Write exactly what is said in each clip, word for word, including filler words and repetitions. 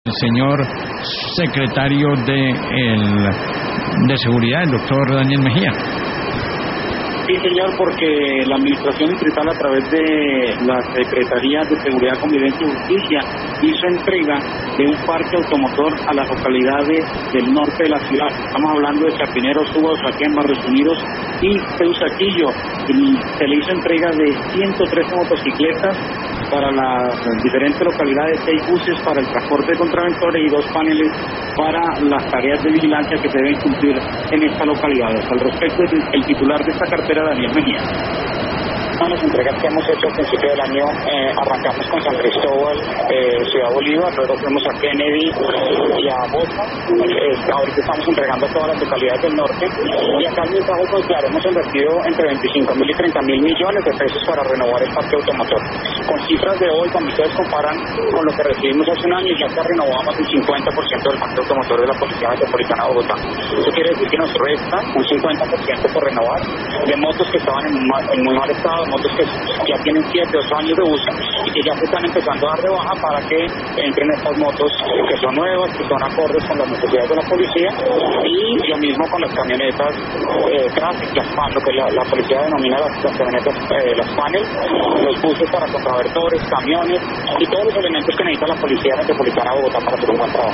El señor secretario de, el, de Seguridad, el doctor Daniel Mejía. Sí, señor, porque la Administración Distrital, a través de la Secretaría de Seguridad, Convivencia y Justicia, hizo entrega de un parque automotor a las localidades del norte de la ciudad. Estamos hablando de Chapinero, Suba, Usaquén, Barrios Unidos y Teusaquillo. Y se le hizo entrega de ciento trece motocicletas para las diferentes localidades, seis buses para el transporte de contraventores y dos paneles para las tareas de vigilancia que se deben cumplir en estas localidades. Al respecto, el titular de esta cartera, Daniel Mejía. Las entregas que hemos hecho al principio del año, eh, arrancamos con San Cristóbal, eh, Ciudad Bolívar, luego fuimos a Kennedy y a Bosa. Eh, ahorita estamos entregando a todas las localidades del norte, y acá en Mensaje, pues claro, hemos invertido entre veinticinco mil y treinta mil millones de pesos para renovar el parque automotor. Con cifras de hoy, cuando ustedes comparan con lo que recibimos hace un año, ya se ha renovado más del cincuenta por ciento del parque automotor de la Policía Metropolitana de Bogotá. Eso quiere decir que nos resta un cincuenta por ciento por renovar de motos que estaban en, mal, en muy mal estado, motos que ya tienen siete o ocho años de uso y que ya se están empezando a dar de baja para que entren estas motos que son nuevas, que son acordes con las necesidades de la policía, y lo mismo con las camionetas eh, Traffic, las PAN, lo que la, la policía denomina las, las camionetas, eh, las panel, los buses para contravertores, camiones y todos los elementos que necesita la Policía Metropolitana de Bogotá para hacer un buen trabajo.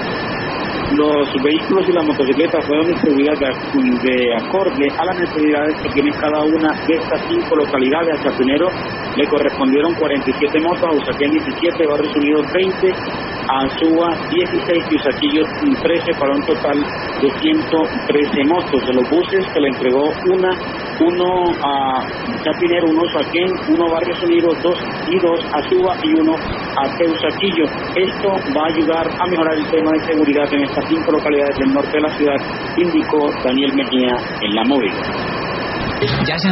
Los vehículos y las motocicletas fueron distribuidas de, de acorde a las necesidades que tienen cada una de estas cinco localidades. A Chapinero le correspondieron cuarenta y siete motos, a Usaquén diecisiete, Barrios Unidos veinte, a Suba dieciséis y Usaquillo trece, para un total de ciento trece motos. De los buses se le entregó una, uno a Chapinero, uno a Usaquén, uno a Barrios Unidos, dos y dos a Suba y uno a Teusaquillo. Esto va a ayudar a mejorar el tema de seguridad en estas cinco localidades del norte de la ciudad, indicó Daniel Mejía en La Móvil. Ya se